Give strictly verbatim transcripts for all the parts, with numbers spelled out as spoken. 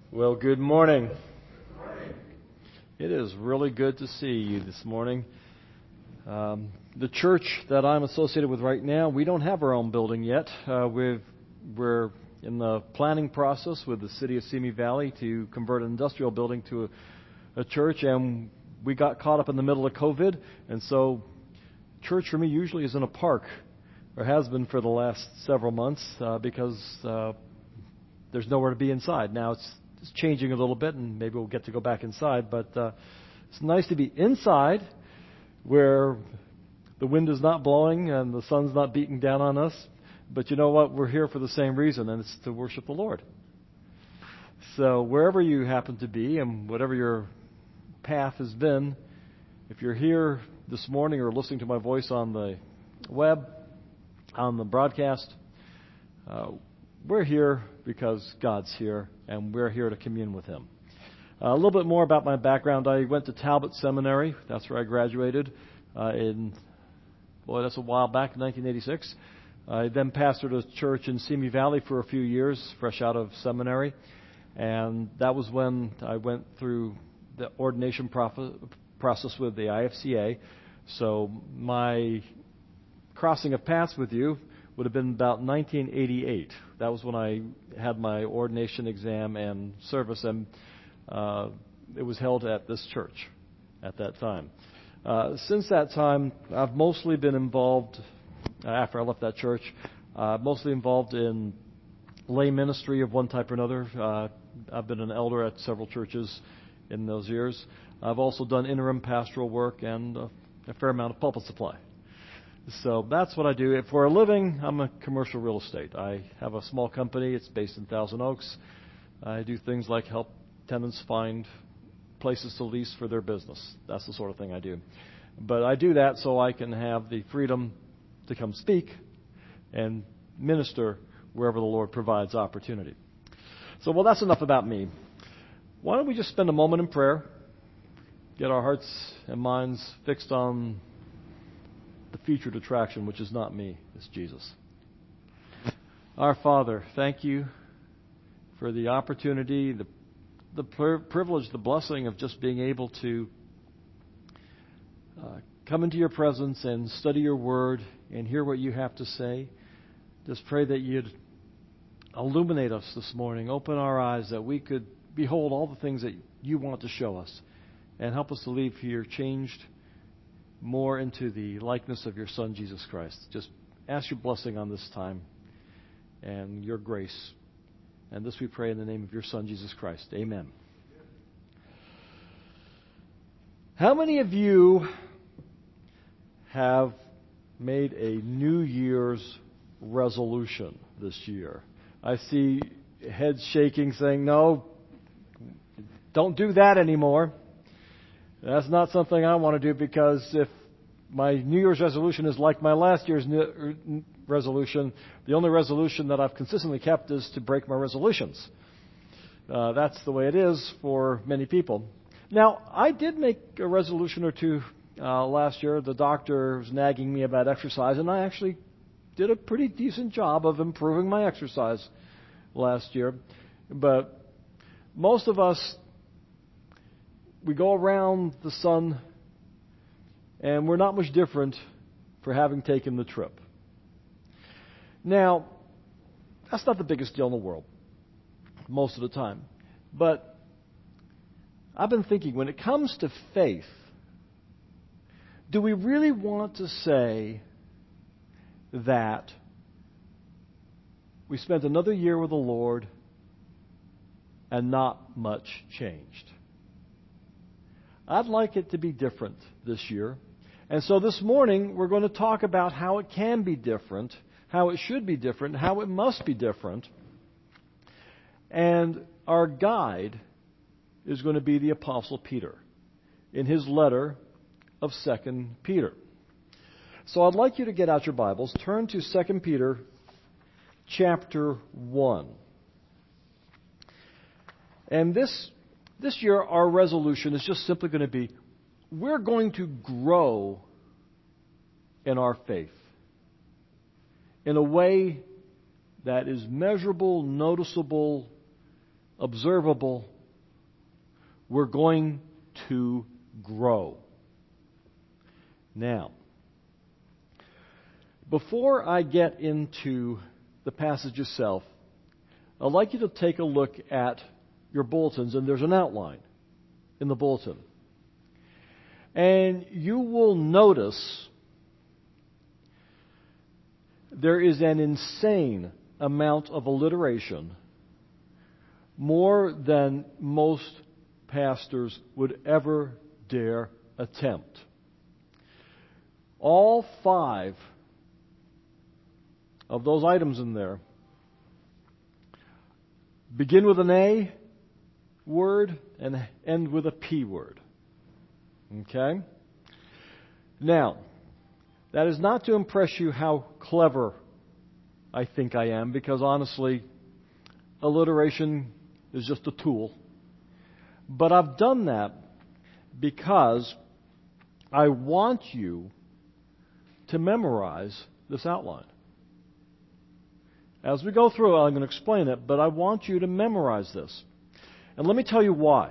Well, good morning. It is really good to see you this morning. Um, the church that I'm associated with right now, we don't have our own building yet. Uh, we've, we're in the planning process with the city of Simi Valley to convert an industrial building to a, a church, and we got caught up in the middle of COVID, and so church for me usually is in a park, or has been for the last several months, uh, because uh, there's nowhere to be inside. Now it's It's changing a little bit, and maybe we'll get to go back inside. But uh, it's nice to be inside where the wind is not blowing and the sun's not beating down on us. But you know what? We're here for the same reason, and it's to worship the Lord. So wherever you happen to be and whatever your path has been, if you're here this morning or listening to my voice on the web, on the broadcast, uh, we're here because God's here, and we're here to commune with Him. Uh, a little bit more about my background. I went to Talbot Seminary. That's where I graduated uh, in, boy, that's a while back, in nineteen eighty-six. I then pastored a church in Simi Valley for a few years, fresh out of seminary. And that was when I went through the ordination prof- process with the I F C A. So my crossing of paths with you would have been about nineteen eighty-eight. That was when I had my ordination exam and service, and uh, it was held at this church at that time. Uh, since that time, I've mostly been involved, uh, after I left that church, uh, mostly involved in lay ministry of one type or another. Uh, I've been an elder at several churches in those years. I've also done interim pastoral work and a, a fair amount of pulpit supply. So that's what I do. For a living, I'm a commercial real estate. I have a small company. It's based in Thousand Oaks. I do things like help tenants find places to lease for their business. That's the sort of thing I do. But I do that so I can have the freedom to come speak and minister wherever the Lord provides opportunity. So, well, that's enough about me. Why don't we just spend a moment in prayer, get our hearts and minds fixed on the featured attraction, which is not me, it's Jesus. Our Father, thank you for the opportunity, the the privilege, the blessing of just being able to uh, come into your presence and study your word and hear what you have to say. Just pray that you'd illuminate us this morning, open our eyes that we could behold all the things that you want to show us, and help us to leave here changed more into the likeness of your Son, Jesus Christ. Just ask your blessing on this time and your grace. And this we pray in the name of your Son, Jesus Christ. Amen. How many of you have made a New Year's resolution this year? I see heads shaking saying, no, don't do that anymore. That's not something I want to do, because if my New Year's resolution is like my last year's resolution, the only resolution that I've consistently kept is to break my resolutions. Uh, that's the way it is for many people. Now, I did make a resolution or two uh, last year. The doctor was nagging me about exercise, and I actually did a pretty decent job of improving my exercise last year. But most of us, we go around the sun, and we're not much different for having taken the trip. Now, that's not the biggest deal in the world, most of the time. But I've been thinking, when it comes to faith, do we really want to say that we spent another year with the Lord and not much changed? I'd like it to be different this year. And so this morning, we're going to talk about how it can be different, how it should be different, how it must be different. And our guide is going to be the Apostle Peter in his letter of Second Peter. So I'd like you to get out your Bibles, turn to Second Peter chapter one. And this This year, our resolution is just simply going to be, we're going to grow in our faith in a way that is measurable, noticeable, observable. We're going to grow. Now, before I get into the passage itself, I'd like you to take a look at your bulletins, and there's an outline in the bulletin. And you will notice there is an insane amount of alliteration, more than most pastors would ever dare attempt. All five of those items in there begin with an A word and end with a P word. Okay? Now, that is not to impress you how clever I think I am, because honestly, alliteration is just a tool. But I've done that because I want you to memorize this outline. As we go through it, I'm going to explain it, but I want you to memorize this. And let me tell you why.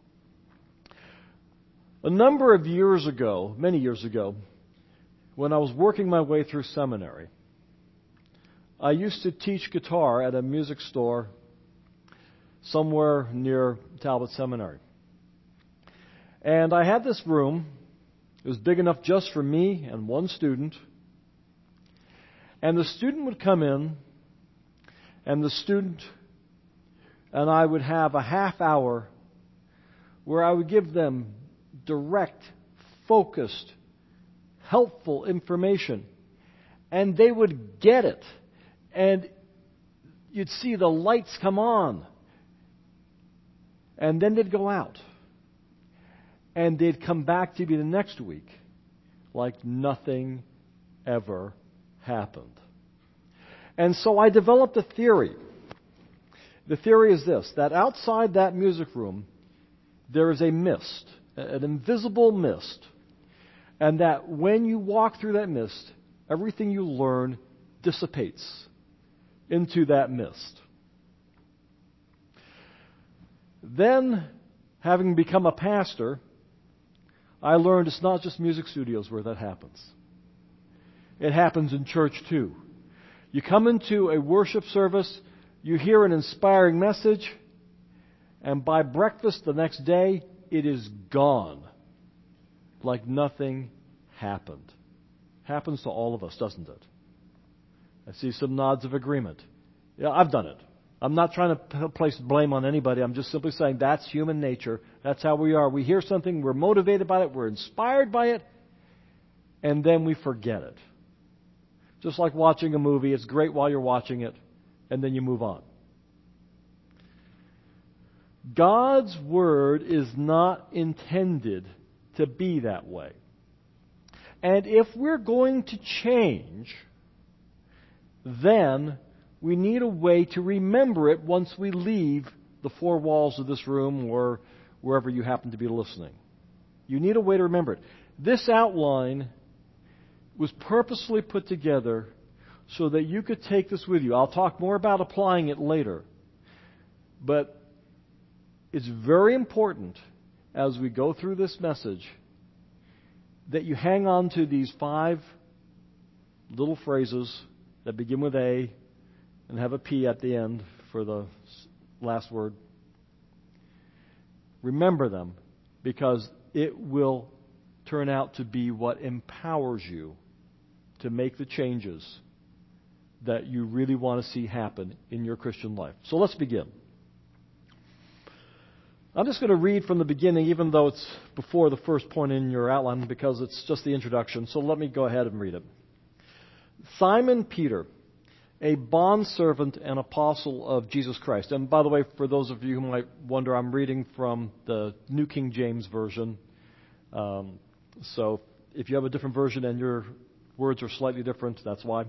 A number of years ago, many years ago, when I was working my way through seminary, I used to teach guitar at a music store somewhere near Talbot Seminary. And I had this room. It was big enough just for me and one student. And the student would come in, and the student and I would have a half hour where I would give them direct, focused, helpful information. And they would get it. And you'd see the lights come on. And then they'd go out. And they'd come back to me the next week like nothing ever happened. And so I developed a theory. The theory is this, that outside that music room, there is a mist, an invisible mist. And that when you walk through that mist, everything you learn dissipates into that mist. Then, having become a pastor, I learned it's not just music studios where that happens. It happens in church too. You come into a worship service, you hear an inspiring message, and by breakfast the next day, it is gone. Like nothing happened. Happens to all of us, doesn't it? I see some nods of agreement. Yeah, I've done it. I'm not trying to place blame on anybody. I'm just simply saying that's human nature. That's how we are. We hear something, we're motivated by it, we're inspired by it, and then we forget it. Just like watching a movie, it's great while you're watching it, and then you move on. God's Word is not intended to be that way. And if we're going to change, then we need a way to remember it once we leave the four walls of this room or wherever you happen to be listening. You need a way to remember it. This outline was purposely put together so that you could take this with you. I'll talk more about applying it later. But it's very important as we go through this message that you hang on to these five little phrases that begin with A and have a P at the end for the last word. Remember them, because it will turn out to be what empowers you to make the changes that you really want to see happen in your Christian life. So let's begin. I'm just going to read from the beginning, even though it's before the first point in your outline, because it's just the introduction. So let me go ahead and read it. Simon Peter, a bondservant and apostle of Jesus Christ. And by the way, for those of you who might wonder, I'm reading from the New King James Version. Um, so if you have a different version and your words are slightly different, that's why.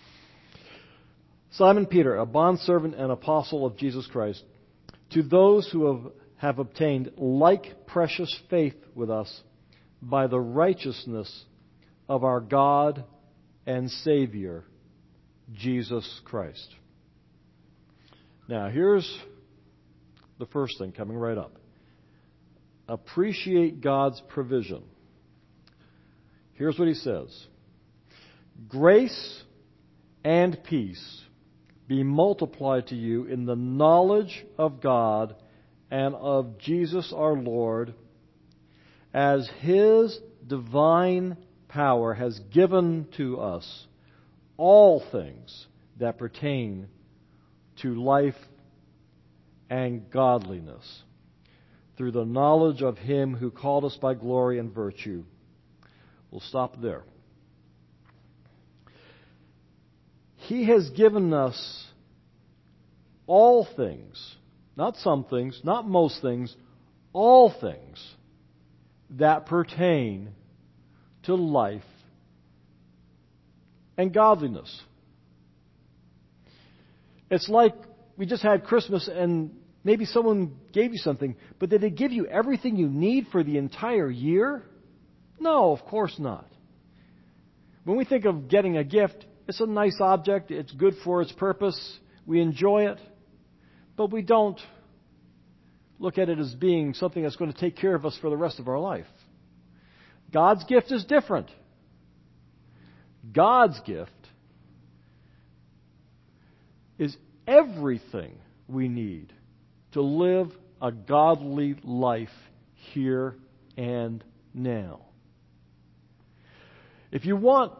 Simon Peter, a bondservant and apostle of Jesus Christ, to those who have, have obtained like precious faith with us by the righteousness of our God and Savior, Jesus Christ. Now, here's the first thing coming right up. Appreciate God's provision. Here's what he says. Grace and peace be multiplied to you in the knowledge of God and of Jesus our Lord, as His divine power has given to us all things that pertain to life and godliness, through the knowledge of Him who called us by glory and virtue. We'll stop there. He has given us all things, not some things, not most things, all things that pertain to life and godliness. It's like we just had Christmas and maybe someone gave you something, but did they give you everything you need for the entire year? No, of course not. When we think of getting a gift, it's a nice object, it's good for its purpose, we enjoy it, but we don't look at it as being something that's going to take care of us for the rest of our life. God's gift is different. God's gift is everything we need to live a godly life here and now. If you want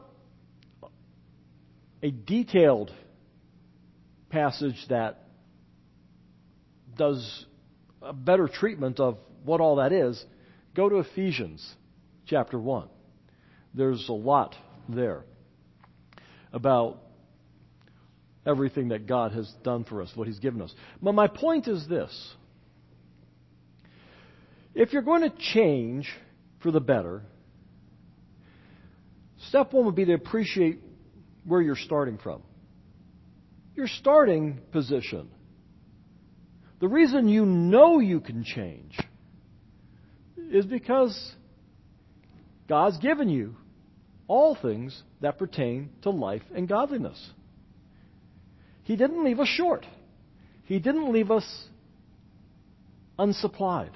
a detailed passage that does a better treatment of what all that is, go to Ephesians chapter one. There's a lot there about everything that God has done for us, what He's given us. But my point is this. If you're going to change for the better, step one would be to appreciate where you're starting from. Your starting position. The reason you know you can change is because God's given you all things that pertain to life and godliness. He didn't leave us short. He didn't leave us unsupplied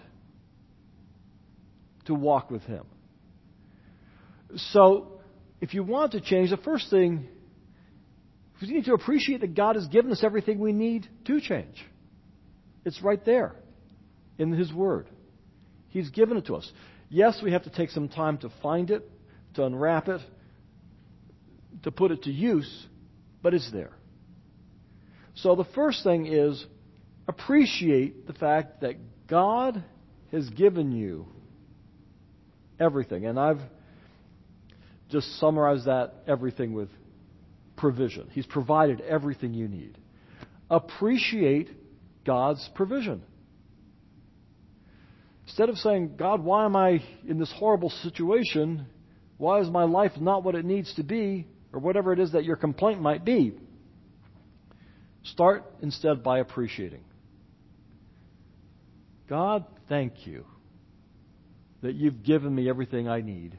to walk with Him. So, if you want to change, the first thing is you need to appreciate that God has given us everything we need to change. It's right there in His Word. He's given it to us. Yes, we have to take some time to find it, to unwrap it, to put it to use, but it's there. So the first thing is appreciate the fact that God has given you everything. And I've just summarized that everything with provision. He's provided everything you need. Appreciate God's provision. Instead of saying, God, why am I in this horrible situation? Why is my life not what it needs to be? Or whatever it is that your complaint might be. Start instead by appreciating. God, thank you that you've given me everything I need.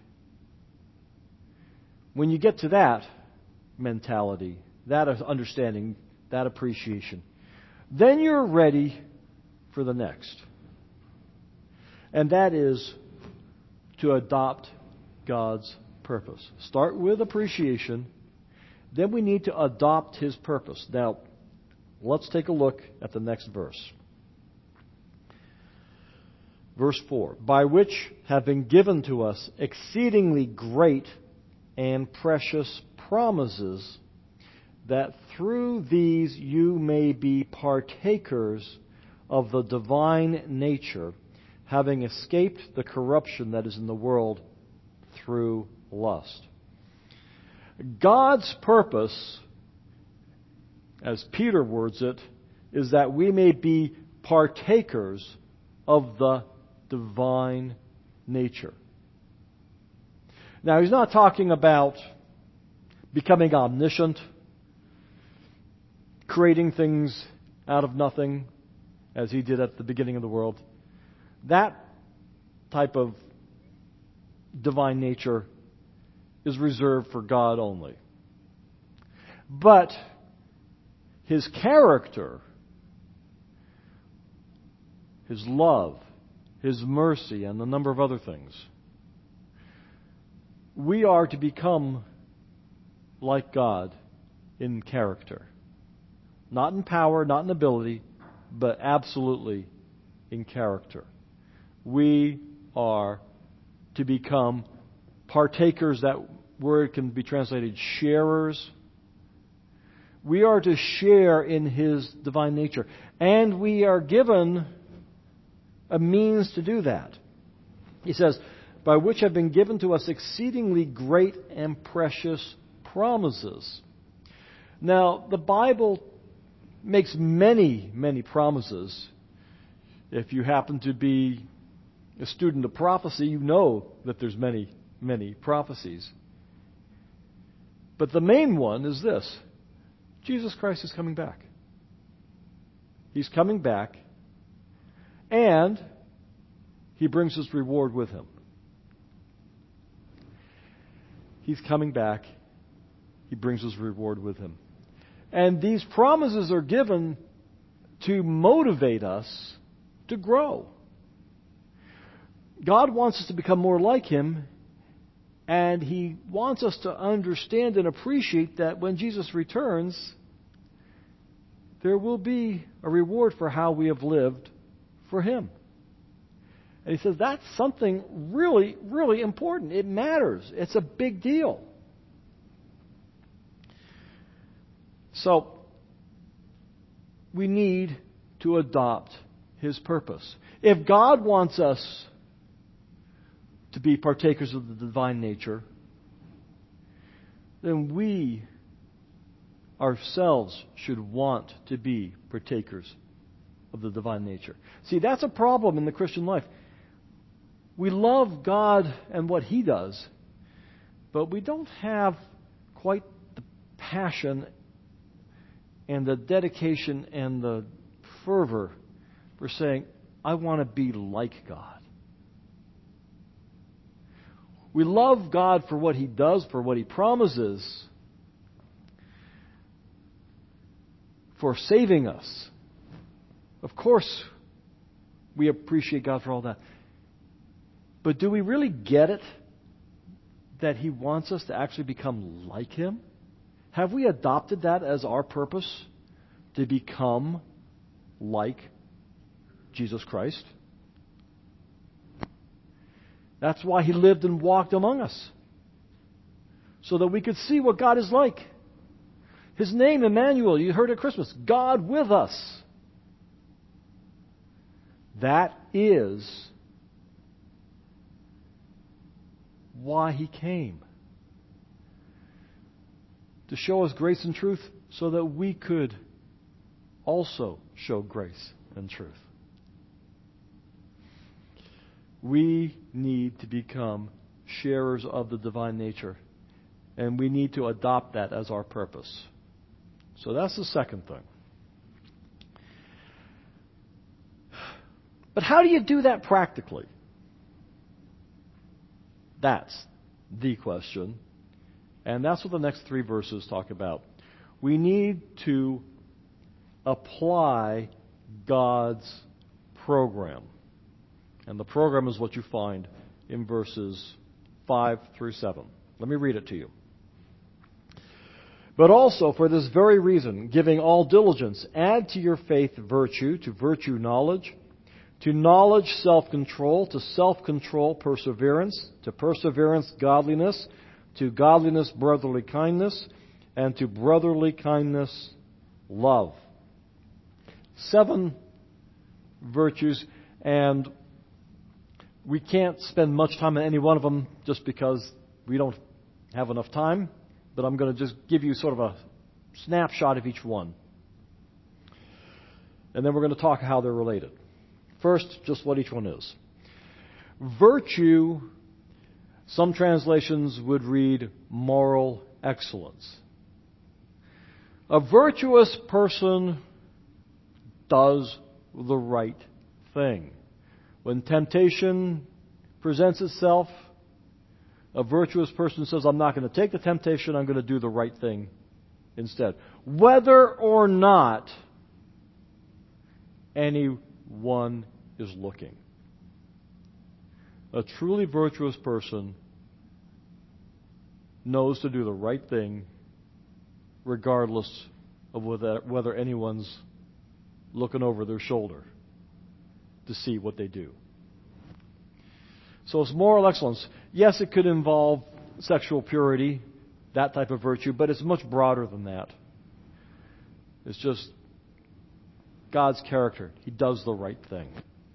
When you get to that mentality, that understanding, that appreciation, then you're ready for the next. And that is to adopt God's purpose. Start with appreciation, then we need to adopt His purpose. Now, let's take a look at the next verse. Verse four. By which have been given to us exceedingly great and precious promises, that through these you may be partakers of the divine nature, having escaped the corruption that is in the world through lust. God's purpose, as Peter words it, is that we may be partakers of the divine nature. Now, he's not talking about becoming omniscient, creating things out of nothing, as he did at the beginning of the world. That type of divine nature is reserved for God only. But His character His love, His mercy, and a number of other things. We are to become like God in character. Not in power, not in ability, but absolutely in character. We are to become partakers. That word can be translated sharers. We are to share in His divine nature. And we are given a means to do that. He says, by which have been given to us exceedingly great and precious promises. Now, the Bible makes many, many promises. If you happen to be a student of prophecy, you know that there's many, many prophecies. But the main one is this: Jesus Christ is coming back. He's coming back, and He brings His reward with Him. He's coming back. He brings His reward with Him. And these promises are given to motivate us to grow. God wants us to become more like Him, and He wants us to understand and appreciate that when Jesus returns, there will be a reward for how we have lived for Him. And He says that's something really, really important. It matters. It's a big deal. So, we need to adopt His purpose. If God wants us to be partakers of the divine nature, then we ourselves should want to be partakers of the divine nature. See, that's a problem in the Christian life. We love God and what He does, but we don't have quite the passion and the dedication and the fervor for saying, I want to be like God. We love God for what He does, for what He promises, for saving us. Of course, we appreciate God for all that. But do we really get it that He wants us to actually become like Him? Have we adopted that as our purpose, to become like Jesus Christ? That's why He lived and walked among us, so that we could see what God is like. His name, Emmanuel, you heard at Christmas, God with us. That is why He came. To show us grace and truth so that we could also show grace and truth. We need to become sharers of the divine nature, and we need to adopt that as our purpose. So that's the second thing. But how do you do that practically? That's the question. And that's what the next three verses talk about. We need to apply God's program. And the program is what you find in verses five through seven. Let me read it to you. But also, for this very reason, giving all diligence, add to your faith virtue, to virtue knowledge, to knowledge self-control, to self-control perseverance, to perseverance godliness, to godliness brotherly kindness, and to brotherly kindness love. Seven virtues, and we can't spend much time on any one of them just because we don't have enough time, but I'm going to just give you sort of a snapshot of each one. And then we're going to talk how they're related. First, just what each one is. Virtue, some translations would read moral excellence. A virtuous person does the right thing. When temptation presents itself, a virtuous person says, I'm not going to take the temptation, I'm going to do the right thing instead. Whether or not anyone is looking. A truly virtuous person knows to do the right thing regardless of whether, whether anyone's looking over their shoulder to see what they do. So it's moral excellence. Yes, it could involve sexual purity, that type of virtue, but it's much broader than that. It's just God's character. He does the right thing.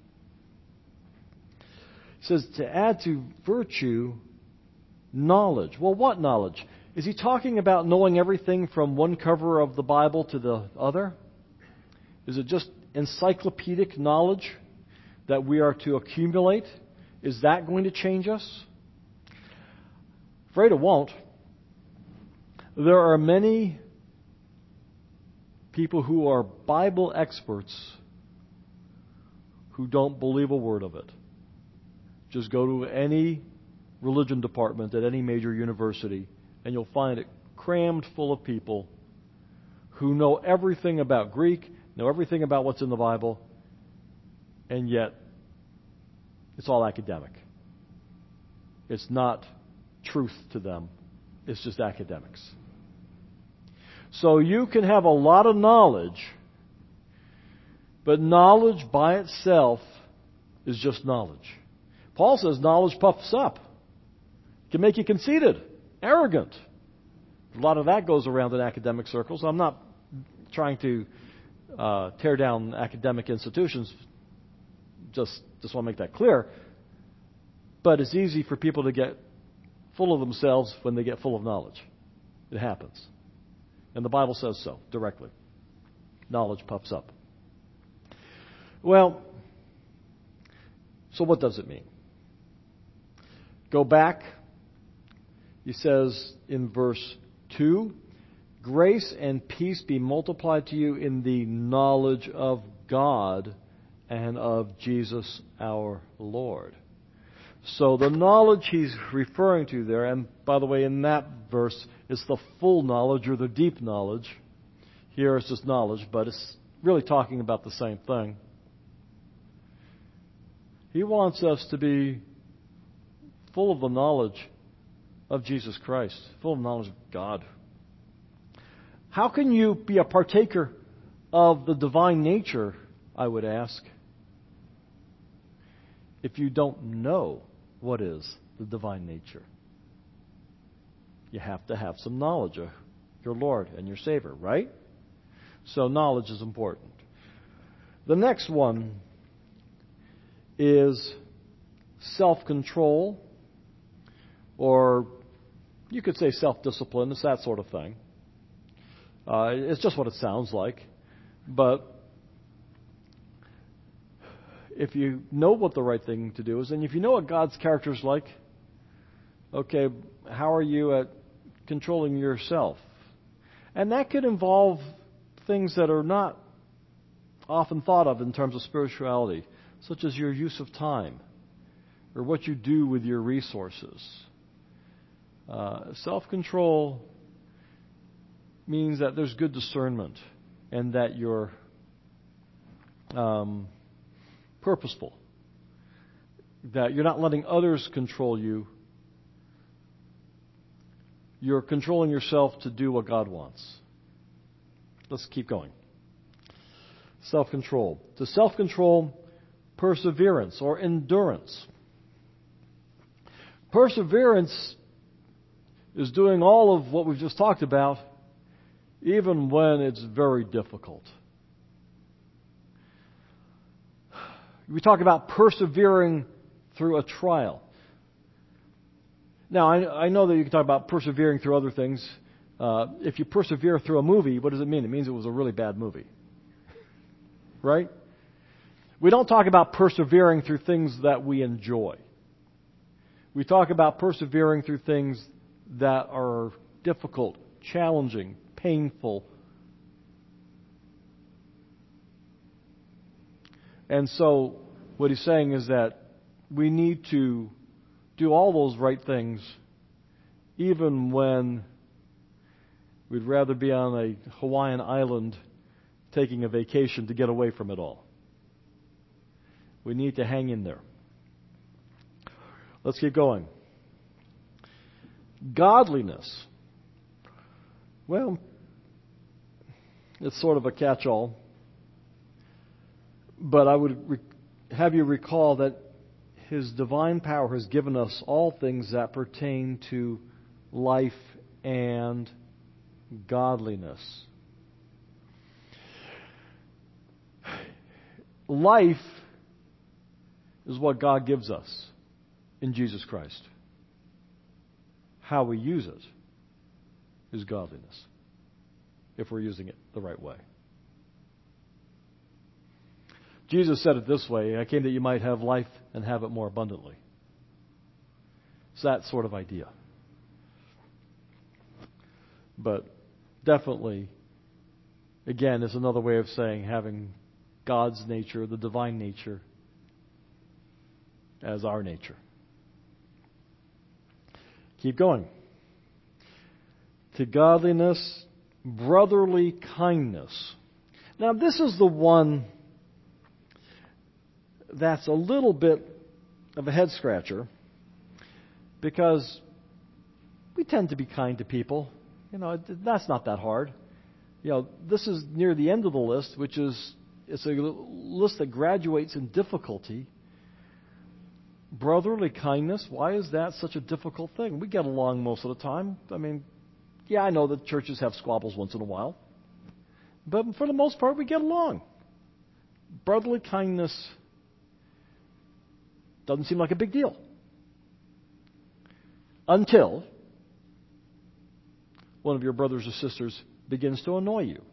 He says to add to virtue, knowledge. Well, what knowledge? Is he talking about knowing everything from one cover of the Bible to the other? Is it just encyclopedic knowledge that we are to accumulate? Is that going to change us? Afraid it won't. There are many people who are Bible experts who don't believe a word of it. Just go to any religion department at any major university, and you'll find it crammed full of people who know everything about Greek, know everything about what's in the Bible, and yet it's all academic. It's not truth to them. It's just academics. So you can have a lot of knowledge, but knowledge by itself is just knowledge. Paul says knowledge puffs up. It can make you conceited, arrogant. A lot of that goes around in academic circles. I'm not trying to uh, tear down academic institutions. Just, just want to make that clear. But it's easy for people to get full of themselves when they get full of knowledge. It happens. And the Bible says so, directly. Knowledge puffs up. Well, so what does it mean? Go back. He says in verse two, grace and peace be multiplied to you in the knowledge of God and of Jesus our Lord. So the knowledge he's referring to there, and by the way, in that verse, it's the full knowledge or the deep knowledge. Here it's just knowledge, but it's really talking about the same thing. He wants us to be full of the knowledge of Jesus Christ, full of knowledge of God. How can you be a partaker of the divine nature, I would ask, if you don't know what is the divine nature? You have to have some knowledge of your Lord and your Savior, right? So knowledge is important. The next one is self-control, or you could say self-discipline. It's that sort of thing. Uh, it's just what it sounds like. But if you know what the right thing to do is, and if you know what God's character is like, okay, how are you at controlling yourself? And that could involve things that are not often thought of in terms of spirituality, such as your use of time or what you do with your resources. Uh, self-control means that there's good discernment and that you're um, purposeful, that you're not letting others control you. You're controlling yourself to do what God wants. Let's keep going. Self-control. To self-control, perseverance or endurance. Perseverance is doing all of what we've just talked about, even when it's very difficult. We talk about persevering through a trial. Now, I, I know that you can talk about persevering through other things. Uh, if you persevere through a movie, what does it mean? It means it was a really bad movie. Right? We don't talk about persevering through things that we enjoy. We talk about persevering through things that are difficult, challenging, painful. And so what he's saying is that we need to do all those right things even when we'd rather be on a Hawaiian island taking a vacation to get away from it all. We need to hang in there. Let's keep going. Godliness. Well, it's sort of a catch-all. But I would re- have you recall that His divine power has given us all things that pertain to life and godliness. Life is what God gives us in Jesus Christ. How we use it is godliness, if we're using it the right way. Jesus said it this way, I came that you might have life and have it more abundantly. It's that sort of idea. But definitely, again, it's another way of saying having God's nature, the divine nature, as our nature. Keep going. To godliness, brotherly kindness. Now, this is the one that's a little bit of a head scratcher, because we tend to be kind to people. You know, that's not that hard. You know, this is near the end of the list, which is it's a list that graduates in difficulty. Brotherly kindness, why is that such a difficult thing? We get along most of the time. I mean, yeah, I know that churches have squabbles once in a while, but for the most part, we get along. Brotherly kindness doesn't seem like a big deal. Until one of your brothers or sisters begins to annoy you.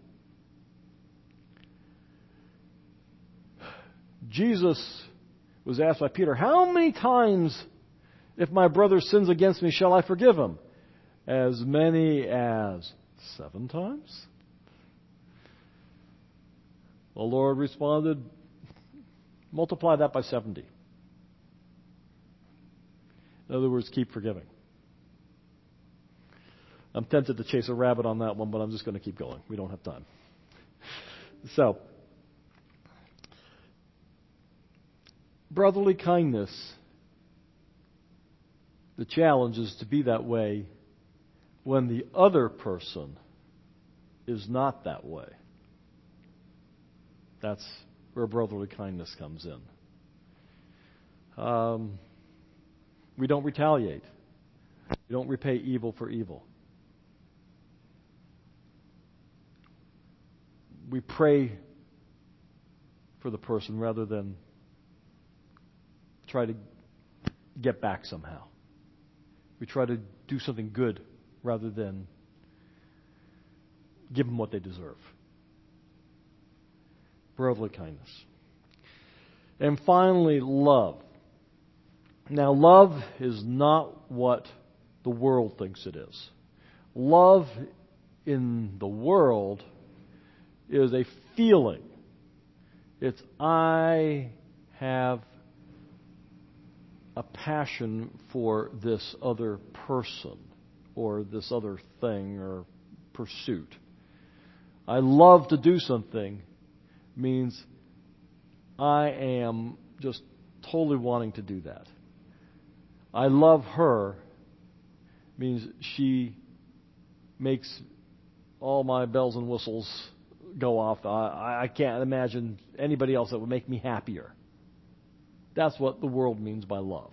Jesus was asked by Peter, how many times, if my brother sins against me, shall I forgive him? As many as seven times? The Lord responded, multiply that by seventy. In other words, keep forgiving. I'm tempted to chase a rabbit on that one, but I'm just going to keep going. We don't have time. So, brotherly kindness, the challenge is to be that way when the other person is not that way. That's where brotherly kindness comes in. Um, we don't retaliate. We don't repay evil for evil. We pray for the person rather than try to get back somehow. We try to do something good rather than give them what they deserve. Brotherly kindness. And finally, love. Now, love is not what the world thinks it is. Love in the world is a feeling. It's I have a passion for this other person or this other thing or pursuit. I love to do something means I am just totally wanting to do that. I love her means she makes all my bells and whistles go off. I, I can't imagine anybody else that would make me happier. That's what the world means by love.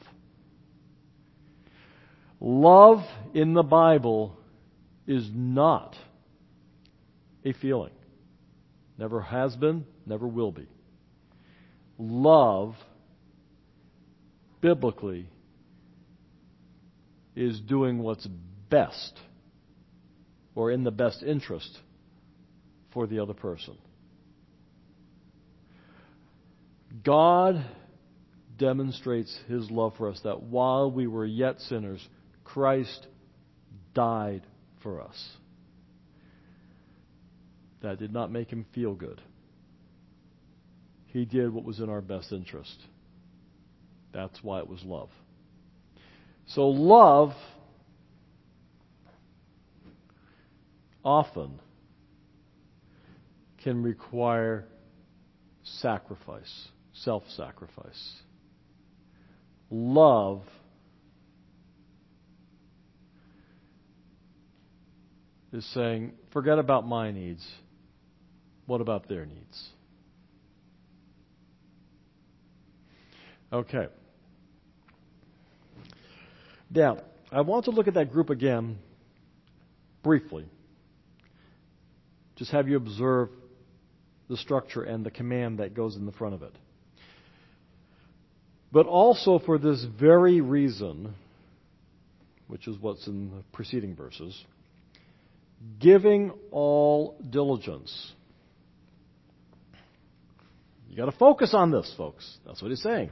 Love in the Bible is not a feeling. Never has been, never will be. Love, biblically, is doing what's best or in the best interest for the other person. God demonstrates His love for us that while we were yet sinners, Christ died for us. That did not make Him feel good. He did what was in our best interest. That's why it was love. So love often can require sacrifice. self-sacrifice. Love is saying, forget about my needs. What about their needs? Okay. Now, I want to look at that group again briefly. Just have you observe the structure and the command that goes in the front of it. But also for this very reason, which is what's in the preceding verses, giving all diligence. You got to focus on this, folks. That's what he's saying.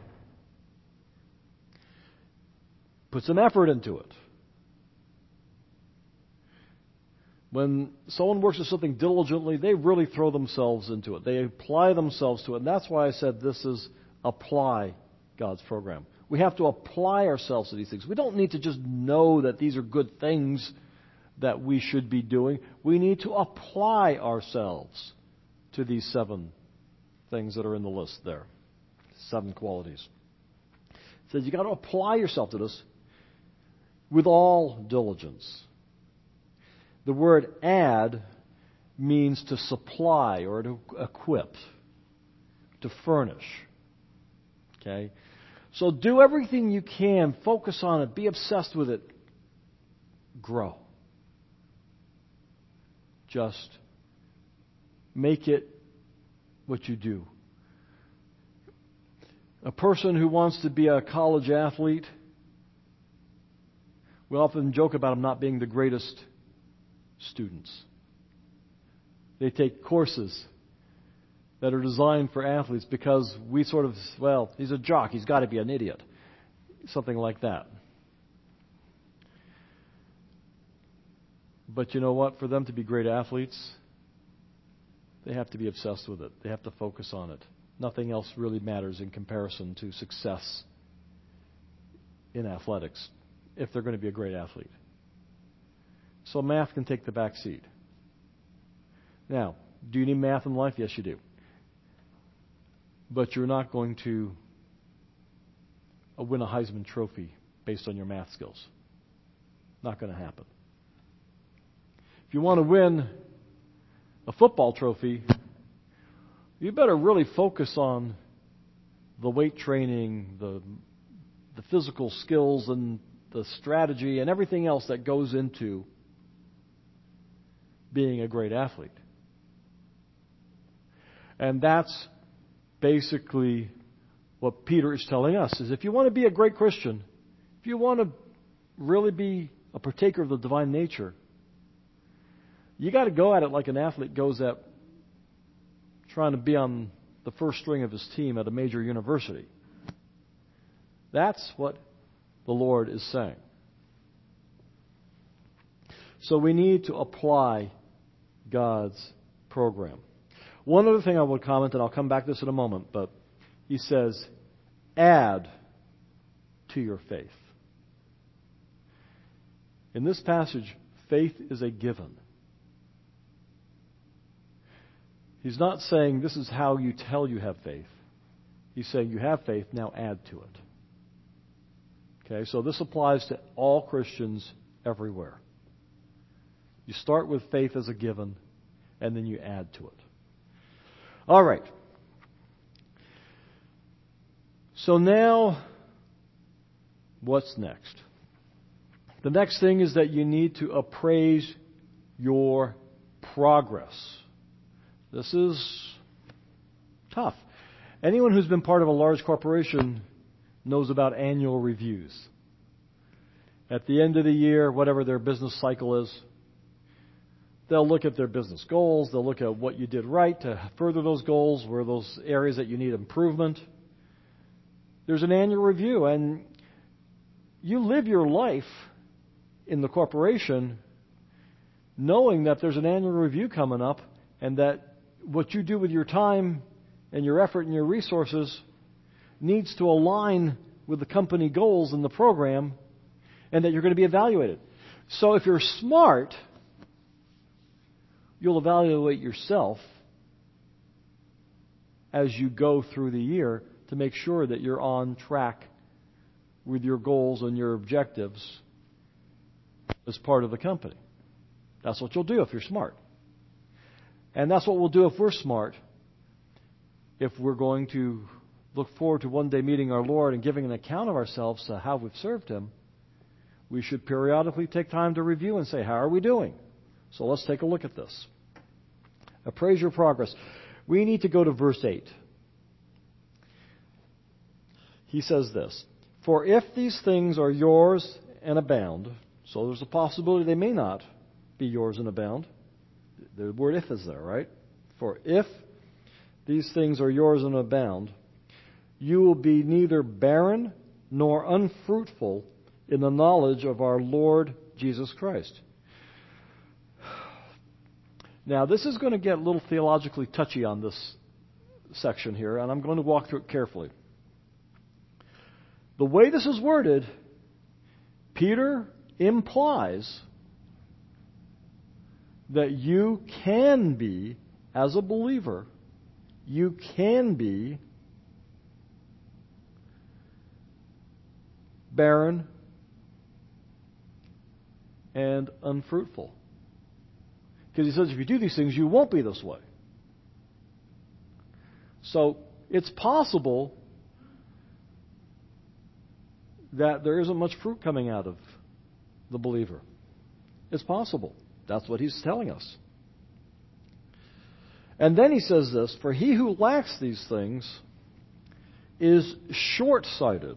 Put some effort into it. When someone works at something diligently, they really throw themselves into it. They apply themselves to it. And that's why I said this is apply God's program. We have to apply ourselves to these things. We don't need to just know that these are good things that we should be doing. We need to apply ourselves to these seven things that are in the list there. Seven qualities. It says you got to apply yourself to this with all diligence. The word add means to supply or to equip, to furnish. Okay? So do everything you can. Focus on it. Be obsessed with it. Grow. Just make it what you do. A person who wants to be a college athlete, we often joke about them not being the greatest students. They take courses that are designed for athletes because we sort of, well, he's a jock, he's got to be an idiot. Something like that. But you know what? For them to be great athletes, they have to be obsessed with it. They have to focus on it. Nothing else really matters in comparison to success in athletics if they're going to be a great athlete. So math can take the back seat. Now, do you need math in life? Yes, you do. But you're not going to win a Heisman Trophy based on your math skills. Not going to happen. If you want to win a football trophy, you better really focus on the weight training, the the physical skills, and the strategy, and everything else that goes into being a great athlete. And that's basically what Peter is telling us, is if you want to be a great Christian, if you want to really be a partaker of the divine nature, you got to go at it like an athlete goes at trying to be on the first string of his team at a major university. That's what the Lord is saying. So we need to apply God's program. One other thing I will comment, and I'll come back to this in a moment, but he says, add to your faith. In this passage, faith is a given. He's not saying this is how you tell you have faith. He's saying you have faith, now add to it. Okay, so this applies to all Christians everywhere. You start with faith as a given, and then you add to it. All right. So now, what's next? The next thing is that you need to appraise your progress. This is tough. Anyone who's been part of a large corporation knows about annual reviews. At the end of the year, whatever their business cycle is, they'll look at their business goals. They'll look at what you did right to further those goals, where those areas that you need improvement. There's an annual review, and you live your life in the corporation knowing that there's an annual review coming up, and that what you do with your time and your effort and your resources needs to align with the company goals and the program, and that you're going to be evaluated. So if you're smart, you'll evaluate yourself as you go through the year to make sure that you're on track with your goals and your objectives as part of the company. That's what you'll do if you're smart. And that's what we'll do if we're smart, if we're going to look forward to one day meeting our Lord and giving an account of ourselves to how we've served Him. We should periodically take time to review and say, how are we doing? So let's take a look at this. Appraise your progress. We need to go to verse eight. He says this, for if these things are yours and abound, so there's a possibility they may not be yours and abound. The word if is there, right? For if these things are yours and abound, you will be neither barren nor unfruitful in the knowledge of our Lord Jesus Christ. Now, this is going to get a little theologically touchy on this section here, and I'm going to walk through it carefully. The way this is worded, Peter implies that you can be, as a believer, you can be barren and unfruitful. Because he says if you do these things, you won't be this way. So it's possible that there isn't much fruit coming out of the believer. It's possible. That's what he's telling us. And then he says this, for he who lacks these things is short-sighted,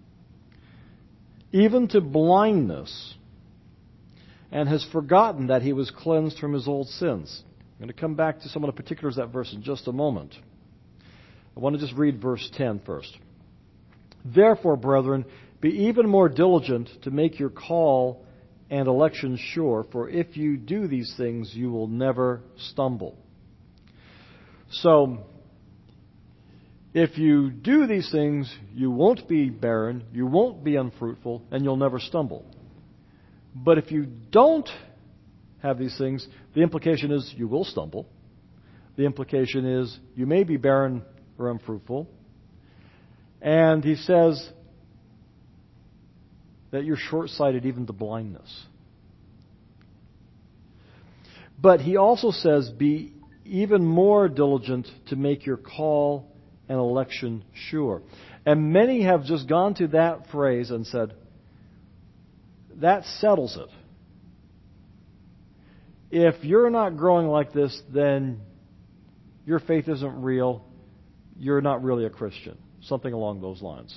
even to blindness, and has forgotten that he was cleansed from his old sins. I'm going to come back to some of the particulars of that verse in just a moment. I want to just read verse ten first. Therefore, brethren, be even more diligent to make your call and election sure, for if you do these things, you will never stumble. So, if you do these things, you won't be barren, you won't be unfruitful, and you'll never stumble. But if you don't have these things, the implication is you will stumble. The implication is you may be barren or unfruitful. And he says that you're short-sighted even to blindness. But he also says, be even more diligent to make your call and election sure. And many have just gone to that phrase and said, that settles it. If you're not growing like this, then your faith isn't real. You're not really a Christian. Something along those lines.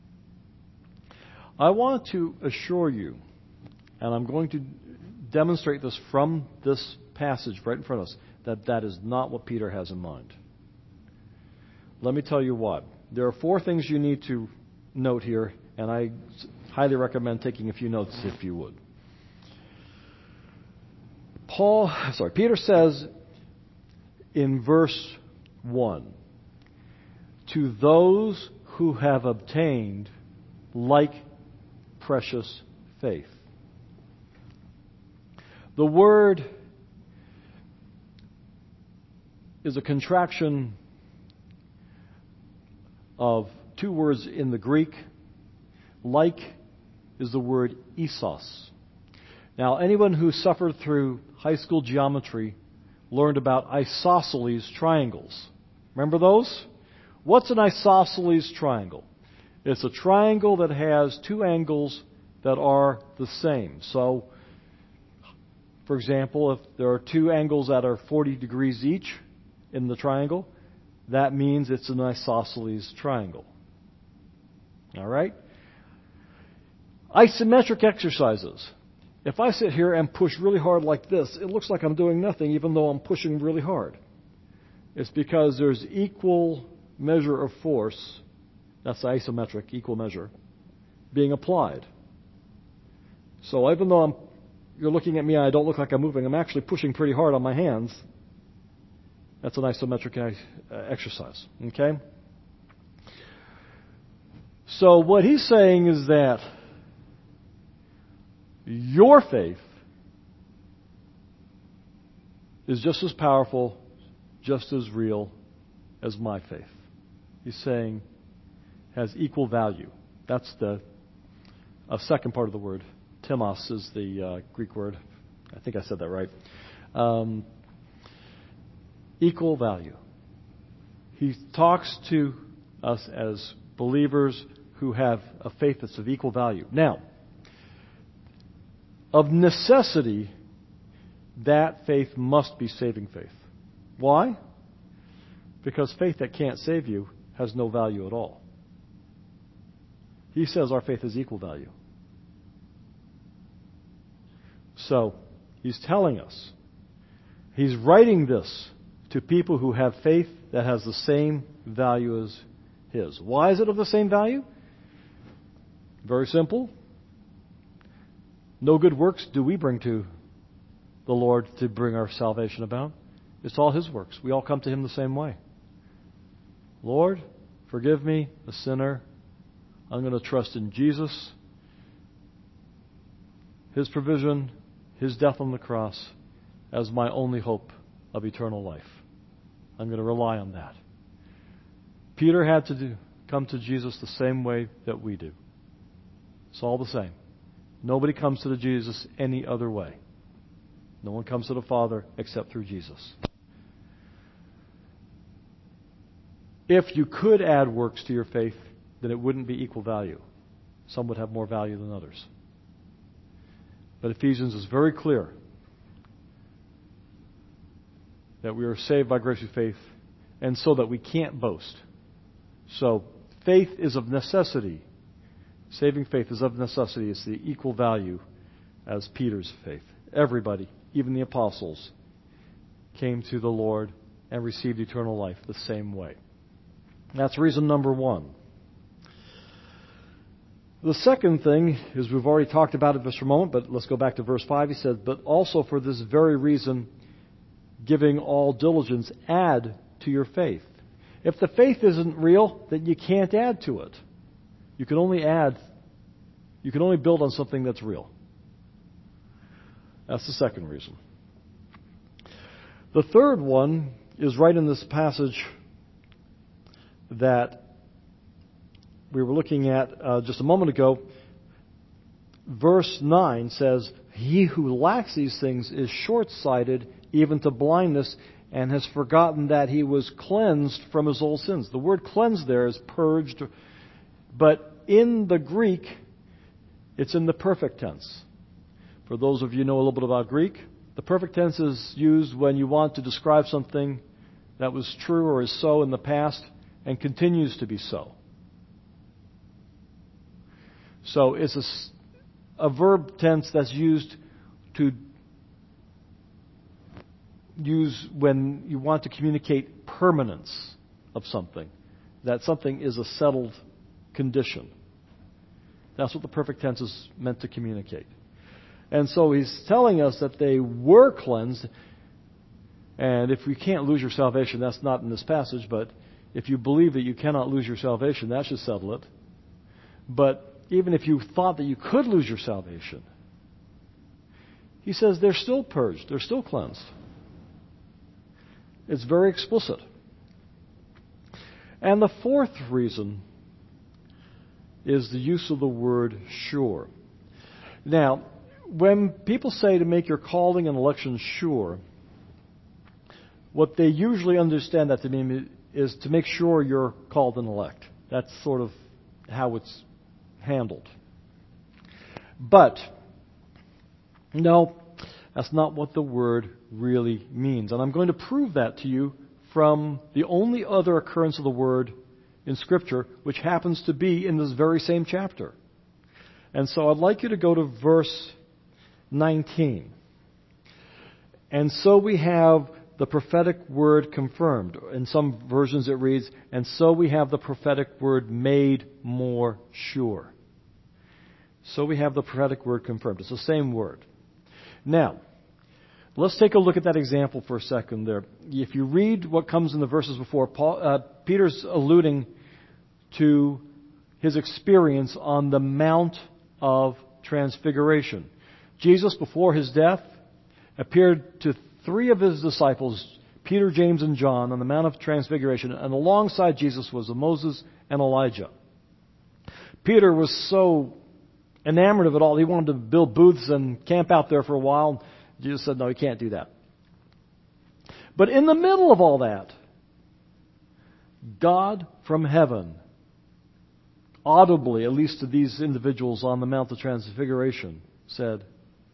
I want to assure you, and I'm going to demonstrate this from this passage right in front of us, that that is not what Peter has in mind. Let me tell you what. There are four things you need to note here, and I highly recommend taking a few notes if you would. Paul, sorry, Peter says in verse one, to those who have obtained like precious faith. The word is a contraction of two words in the Greek. Like is the word isos. Now, anyone who suffered through high school geometry learned about isosceles triangles. Remember those? What's an isosceles triangle? It's a triangle that has two angles that are the same. So, for example, if there are two angles that are forty degrees each in the triangle, that means it's an isosceles triangle. All right? Isometric exercises. If I sit here and push really hard like this, it looks like I'm doing nothing even though I'm pushing really hard. It's because there's equal measure of force, that's isometric, equal measure, being applied. So even though I'm, you're looking at me and I don't look like I'm moving, I'm actually pushing pretty hard on my hands. That's an isometric exercise. Okay? So what he's saying is that your faith is just as powerful, just as real as my faith. He's saying has equal value. That's the a second part of the word. Timos is the uh, Greek word. I think I said that right. Um, equal value. He talks to us as believers who have a faith that's of equal value. Now, of necessity, that faith must be saving faith. Why? Because faith that can't save you has no value at all. He says our faith has equal value. So, he's telling us, he's writing this to people who have faith that has the same value as his. Why is it of the same value? Very simple. No good works do we bring to the Lord to bring our salvation about. It's all his works. We all come to him the same way. Lord, forgive me, a sinner. I'm going to trust in Jesus, his provision, his death on the cross as my only hope of eternal life. I'm going to rely on that. Peter had to do, come to Jesus the same way that we do. It's all the same. Nobody comes to the Jesus any other way. No one comes to the Father except through Jesus. If you could add works to your faith, then it wouldn't be equal value. Some would have more value than others. But Ephesians is very clear that we are saved by grace through faith, and so that we can't boast. So faith is of necessity. Saving faith is of necessity. It's the equal value as Peter's faith. Everybody, even the apostles, came to the Lord and received eternal life the same way. That's reason number one. The second thing is, we've already talked about it just for a moment, but let's go back to verse five. He said, but also for this very reason, giving all diligence, add to your faith. If the faith isn't real, then you can't add to it. You can only add, you can only build on something that's real. That's the second reason. The third one is right in this passage that we were looking at uh, just a moment ago. Verse nine says, he who lacks these things is short-sighted, even to blindness, and has forgotten that he was cleansed from his old sins. The word cleansed there is purged, but in the Greek, it's in the perfect tense. For those of you who know a little bit about Greek, the perfect tense is used when you want to describe something that was true or is so in the past and continues to be so. So it's a, a verb tense that's used to use when you want to communicate permanence of something, that something is a settled condition. That's what the perfect tense is meant to communicate. And so he's telling us that they were cleansed, and if we can't lose your salvation, that's not in this passage, but if you believe that you cannot lose your salvation, that should settle it. But even if you thought that you could lose your salvation, he says they're still purged, they're still cleansed. It's very explicit. And the fourth reason is the use of the word sure. Now, when people say to make your calling and election sure, what they usually understand that to mean is to make sure you're called and elect. That's sort of how it's handled. But, no, that's not what the word really means. And I'm going to prove that to you from the only other occurrence of the word in Scripture, which happens to be in this very same chapter. And so I'd like you to go to verse nineteen. And so we have the prophetic word confirmed. In some versions it reads, and so we have the prophetic word made more sure. So we have the prophetic word confirmed. It's the same word. Now, let's take a look at that example for a second there. If you read what comes in the verses before, Paul, uh, Peter's alluding to his experience on the Mount of Transfiguration. Jesus, before his death, appeared to three of his disciples, Peter, James, and John, on the Mount of Transfiguration, and alongside Jesus was Moses and Elijah. Peter was so enamored of it all, he wanted to build booths and camp out there for a while. Jesus said, no, you can't do that. But in the middle of all that, God from heaven, audibly, at least to these individuals on the Mount of Transfiguration, said,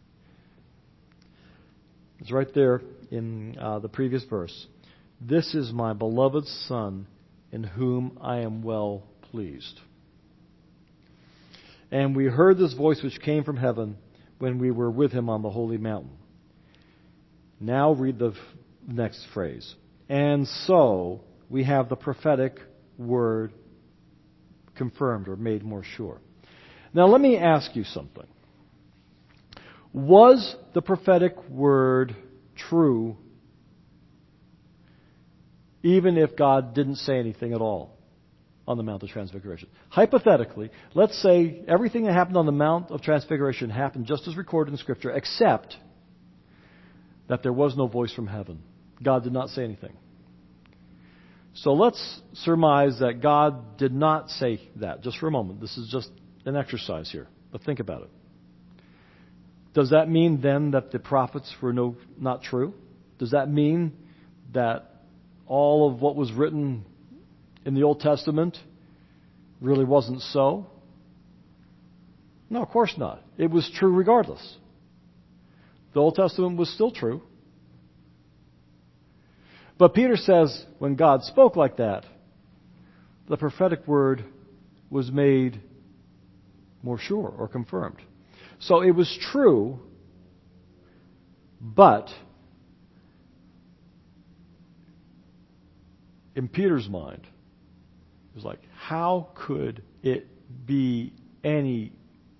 it's right there in uh, the previous verse, this is my beloved Son, in whom I am well pleased. And we heard this voice which came from heaven when we were with him on the holy mountain. Now read the f- next phrase. And so we have the prophetic word confirmed or made more sure. Now let me ask you something. Was the prophetic word true even if God didn't say anything at all on the Mount of Transfiguration? Hypothetically, let's say everything that happened on the Mount of Transfiguration happened just as recorded in Scripture, except that there was no voice from heaven. God did not say anything. So let's surmise that God did not say that, just for a moment. This is just an exercise here, but think about it. Does that mean then that the prophets were no not true? Does that mean that all of what was written in the Old Testament really wasn't so? No, of course not. It was true regardless. The Old Testament was still true. But Peter says when God spoke like that, the prophetic word was made more sure or confirmed. So it was true, but in Peter's mind, it was like, how could it be any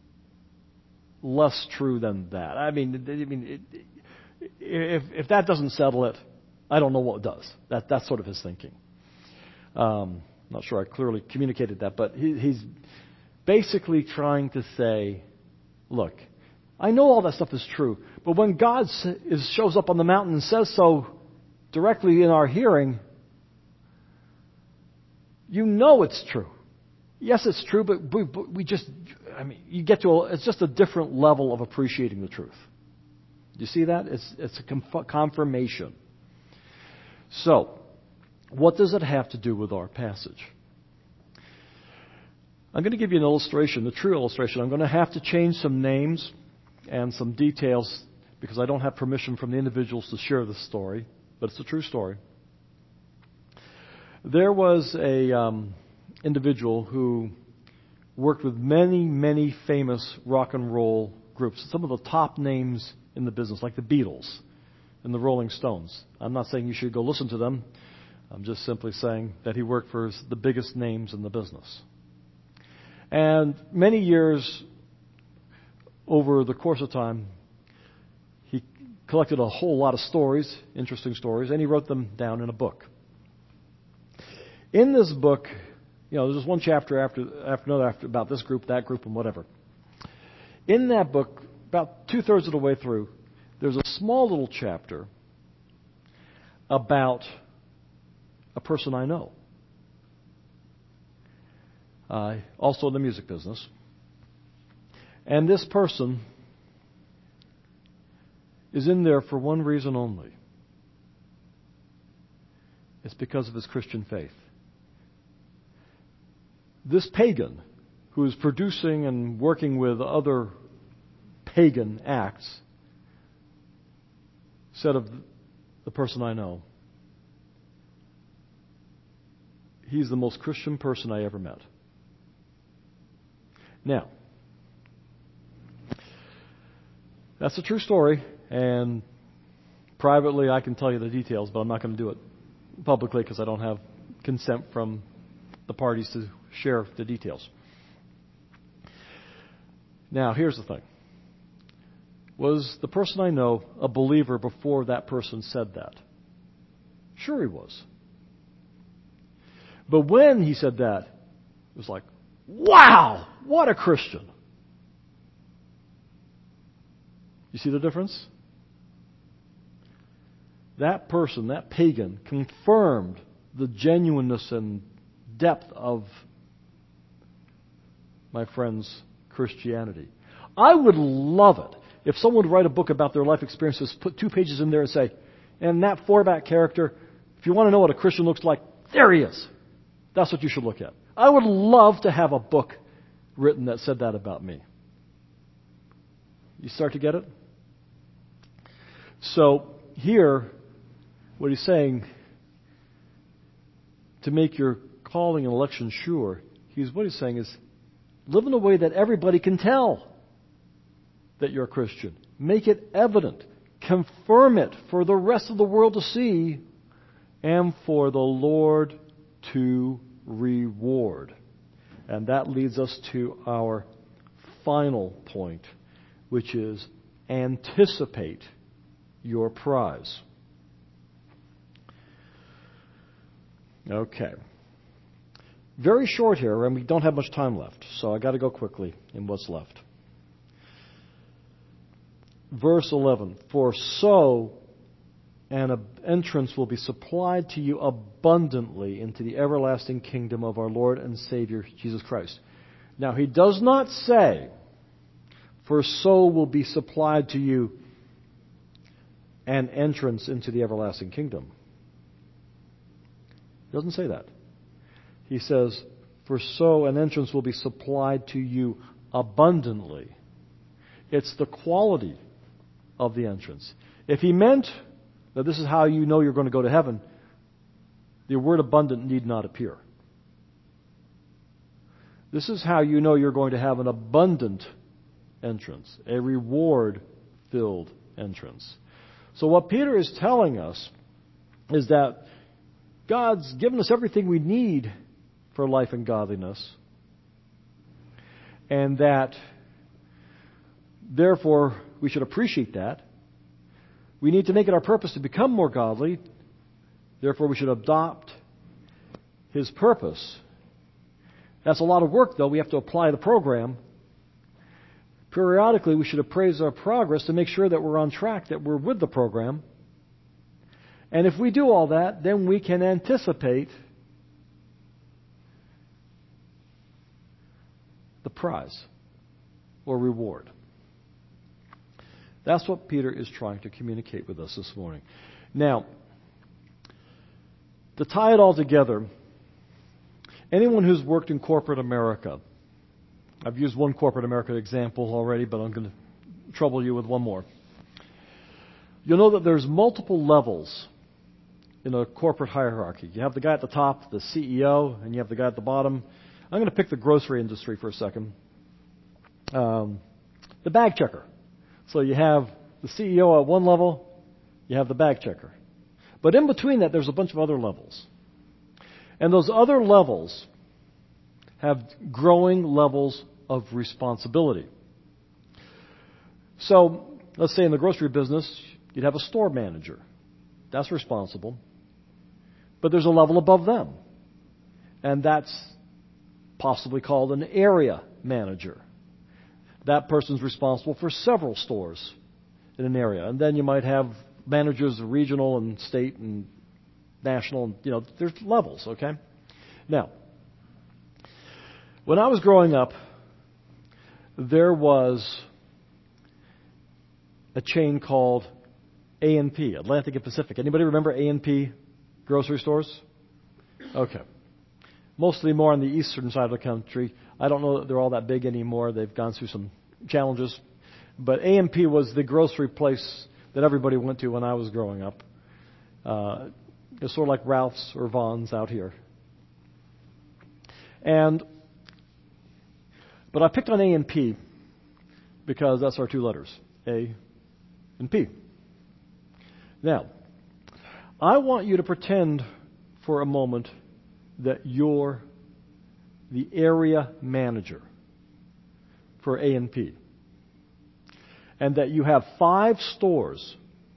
less true than that? I mean, I mean, it, if if that doesn't settle it, I don't know what does. That that's sort of his thinking. Um, not sure I clearly communicated that, but he, he's basically trying to say, look, I know all that stuff is true, but when God is, shows up on the mountain and says so directly in our hearing, you know it's true. Yes, it's true, but we, but we just, I mean, you get to, a, it's just a different level of appreciating the truth. Do you see that? It's, it's a conf- confirmation. So, what does it have to do with our passage? I'm going to give you an illustration, the true illustration. I'm going to have to change some names and some details because I don't have permission from the individuals to share this story, but it's a true story. There was a um, individual who worked with many, many famous rock and roll groups, some of the top names in the business, like the Beatles and the Rolling Stones. I'm not saying you should go listen to them. I'm just simply saying that he worked for the biggest names in the business. And many years over the course of time, he collected a whole lot of stories, interesting stories, and he wrote them down in a book. In this book, you know, there's just one chapter after after another after about this group, that group, and whatever. In that book, about two-thirds of the way through, there's a small little chapter about a person I know. Uh, also in the music business. And this person is in there for one reason only. It's because of his Christian faith. This pagan who is producing and working with other pagan acts said of the person I know, he's the most Christian person I ever met. Now, that's a true story, and privately I can tell you the details, but I'm not going to do it publicly because I don't have consent from the parties to share the details. Now, here's the thing. Was the person I know a believer before that person said that? Sure he was. But when he said that, it was like, wow, what a Christian. You see the difference? That person, that pagan, confirmed the genuineness and depth of my friends, Christianity. I would love it if someone would write a book about their life experiences, put two pages in there and say, and that Forbach character, if you want to know what a Christian looks like, there he is. That's what you should look at. I would love to have a book written that said that about me. You start to get it? So here, what he's saying, to make your calling and election sure, he's what he's saying is, live in a way that everybody can tell that you're a Christian. Make it evident. Confirm it for the rest of the world to see and for the Lord to reward. And that leads us to our final point, which is anticipate your prize. Okay. Very short here, and we don't have much time left, so I got to go quickly in what's left. Verse eleven, for so an entrance will be supplied to you abundantly into the everlasting kingdom of our Lord and Savior, Jesus Christ. Now, he does not say, for so will be supplied to you an entrance into the everlasting kingdom. He doesn't say that. He says, for so an entrance will be supplied to you abundantly. It's the quality of the entrance. If he meant that this is how you know you're going to go to heaven, the word abundant need not appear. This is how you know you're going to have an abundant entrance, a reward-filled entrance. So what Peter is telling us is that God's given us everything we need for life and godliness, and that therefore we should appreciate that. We need to make it our purpose to become more godly. Therefore we should adopt His purpose. That's a lot of work, though. We have to apply the program. Periodically we should appraise our progress to make sure that we're on track, that we're with the program. And if we do all that, then we can anticipate the prize or reward. That's what Peter is trying to communicate with us this morning. Now, to tie it all together, anyone who's worked in corporate America, I've used one corporate America example already, but I'm going to trouble you with one more. You'll know that there's multiple levels in a corporate hierarchy. You have the guy at the top, the C E O, and you have the guy at the bottom. I'm going to pick the grocery industry for a second. Um, the bag checker. So you have the C E O at one level, you have the bag checker. But in between that, there's a bunch of other levels. And those other levels have growing levels of responsibility. So, let's say in the grocery business, you'd have a store manager. That's responsible. But there's a level above them. And that's possibly called an area manager. That person's responsible for several stores in an area. And then you might have managers of regional and state and national. And, you know, there's levels, okay? Now, when I was growing up, there was a chain called A and P, Atlantic and Pacific. Anybody remember A and P grocery stores? Okay. Mostly more on the eastern side of the country. I don't know that they're all that big anymore. They've gone through some challenges. But A and P was the grocery place that everybody went to when I was growing up. Uh, it's sort of like Ralph's or Vaughn's out here. And, but I picked on A and P because that's our two letters, A and P. Now, I want you to pretend for a moment that you're the area manager for A and P, and that you have five stores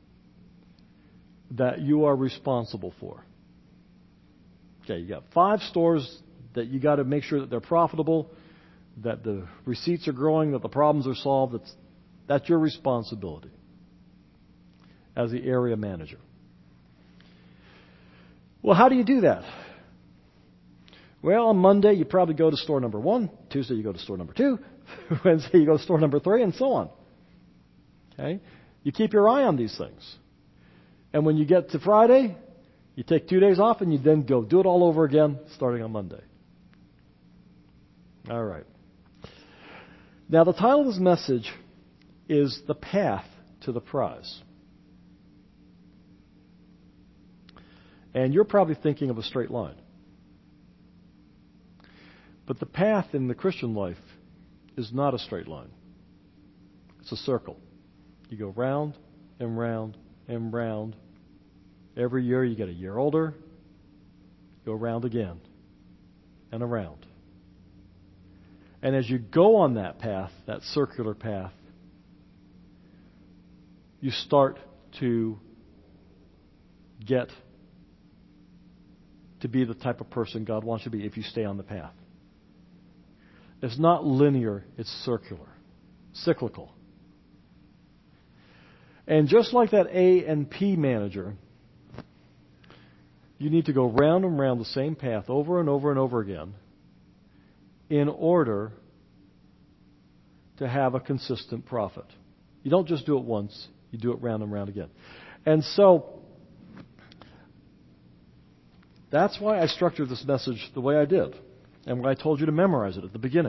that you are responsible for. Okay, you got five stores that you got to make sure that they're profitable, that the receipts are growing, that the problems are solved. That's, that's your responsibility as the area manager. Well, how do you do that? Well, on Monday, you probably go to store number one. Tuesday, you go to store number two. Wednesday, you go to store number three, and so on. Okay? You keep your eye on these things. And when you get to Friday, you take two days off, and you then go do it all over again, starting on Monday. All right. Now, the title of this message is The Path to the Prize. And you're probably thinking of a straight line. But the path in the Christian life is not a straight line. It's a circle. You go round and round and round. Every year you get a year older. You go round again and around. And as you go on that path, that circular path, you start to get to be the type of person God wants you to be if you stay on the path. It's not linear, it's circular, cyclical. And just like that A and P manager, you need to go round and round the same path over and over and over again in order to have a consistent profit. You don't just do it once, you do it round and round again. And so, that's why I structured this message the way I did, and why I told you to memorize it at the beginning.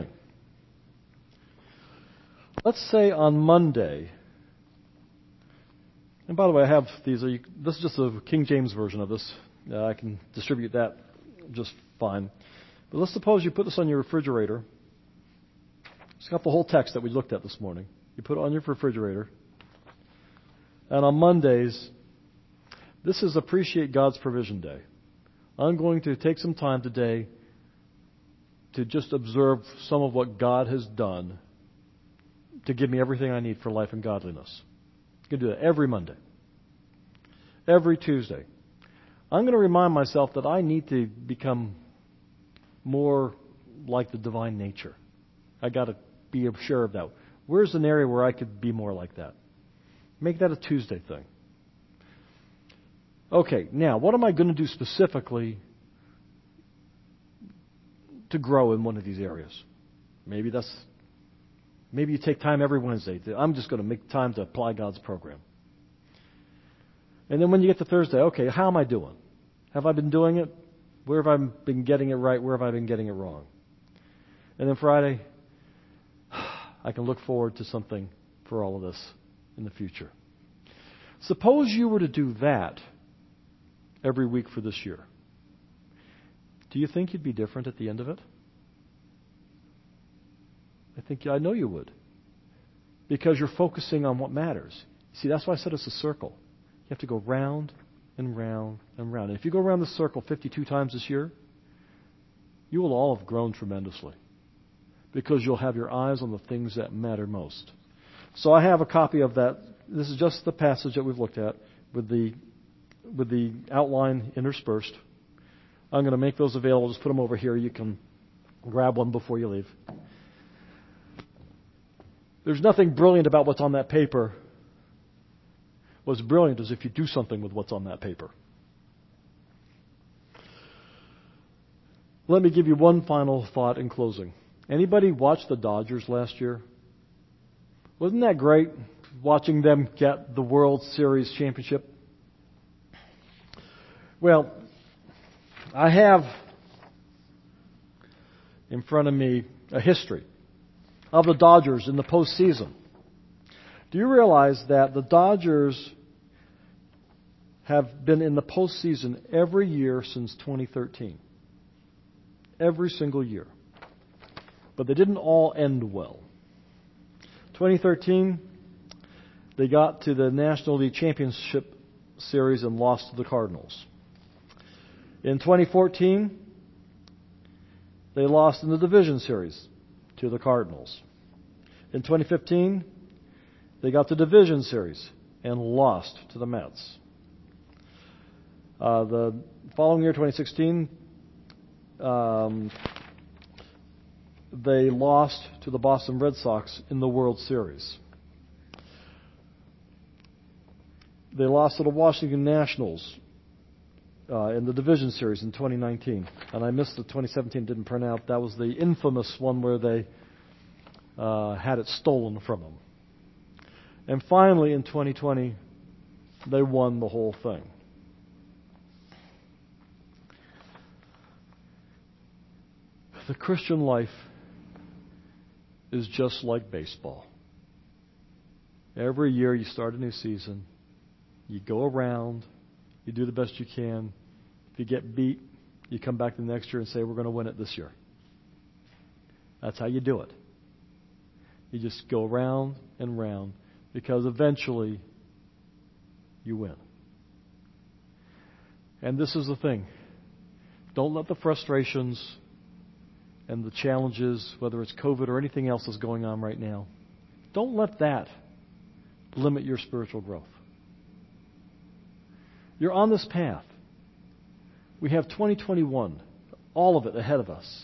Let's say on Monday, and by the way, I have these. This is just a King James version of this. Uh, I can distribute that just fine. But let's suppose you put this on your refrigerator. It's got the whole text that we looked at this morning. You put it on your refrigerator. And on Mondays, this is Appreciate God's Provision Day. I'm going to take some time today to just observe some of what God has done to give me everything I need for life and godliness. You can do that every Monday. Every Tuesday. I'm going to remind myself that I need to become more like the divine nature. I got to be sure of that. Where's an area where I could be more like that? Make that a Tuesday thing. Okay, now, what am I going to do specifically to grow in one of these areas? Maybe that's, maybe you take time every Wednesday. To, I'm just going to make time to apply God's program. And then when you get to Thursday, okay, how am I doing? Have I been doing it? Where have I been getting it right? Where have I been getting it wrong? And then Friday, I can look forward to something for all of this in the future. Suppose you were to do that every week for this year. Do you think you'd be different at the end of it? I think I know you would. Because you're focusing on what matters. See, that's why I said it's a circle. You have to go round and round and round. And if you go around the circle fifty-two times this year, you will all have grown tremendously. Because you'll have your eyes on the things that matter most. So I have a copy of that. This is just the passage that we've looked at with the with the outline interspersed. I'm going to make those available. Just put them over here. You can grab one before you leave. There's nothing brilliant about what's on that paper. What's brilliant is if you do something with what's on that paper. Let me give you one final thought in closing. Anybody watch the Dodgers last year? Wasn't that great, watching them get the World Series championship? Well, I have in front of me a history of the Dodgers in the postseason. Do you realize that the Dodgers have been in the postseason every year since twenty thirteen? Every single year. But they didn't all end well. twenty thirteen, they got to the National League Championship Series and lost to the Cardinals. In twenty fourteen, they lost in the Division Series to the Cardinals. In twenty fifteen, they got the Division Series and lost to the Mets. Uh, the following year, twenty sixteen, um, they lost to the Boston Red Sox in the World Series. They lost to the Washington Nationals uh, in the Division Series in twenty nineteen. And I missed the twenty seventeen, didn't print out. That was the infamous one where they uh, had it stolen from them. And finally, in twenty twenty, they won the whole thing. The Christian life is just like baseball. Every year you start a new season. You go around. You do the best you can. If you get beat, you come back the next year and say, we're going to win it this year. That's how you do it. You just go round and round because eventually you win. And this is the thing. Don't let the frustrations and the challenges, whether it's COVID or anything else that's going on right now, don't let that limit your spiritual growth. You're on this path. We have twenty twenty-one, all of it ahead of us.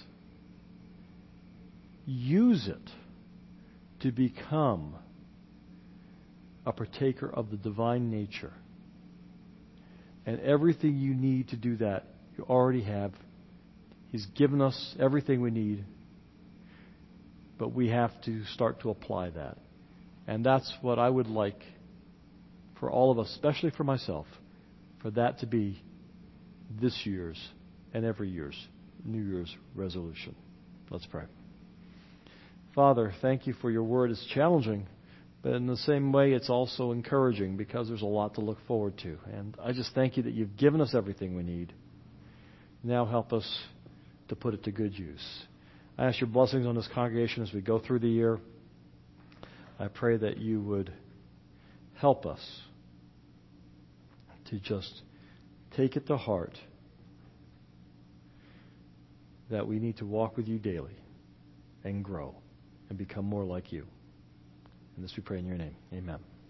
Use it to become a partaker of the divine nature. And everything you need to do that, you already have. He's given us everything we need, but we have to start to apply that. And that's what I would like for all of us, especially for myself, for that to be this year's and every year's New Year's resolution. Let's pray. Father, thank you for your word. It's challenging, but in the same way, it's also encouraging because there's a lot to look forward to. And I just thank you that you've given us everything we need. Now help us to put it to good use. I ask your blessings on this congregation as we go through the year. I pray that you would help us to just take it to heart that we need to walk with you daily and grow and become more like you. And this we pray in your name. Amen.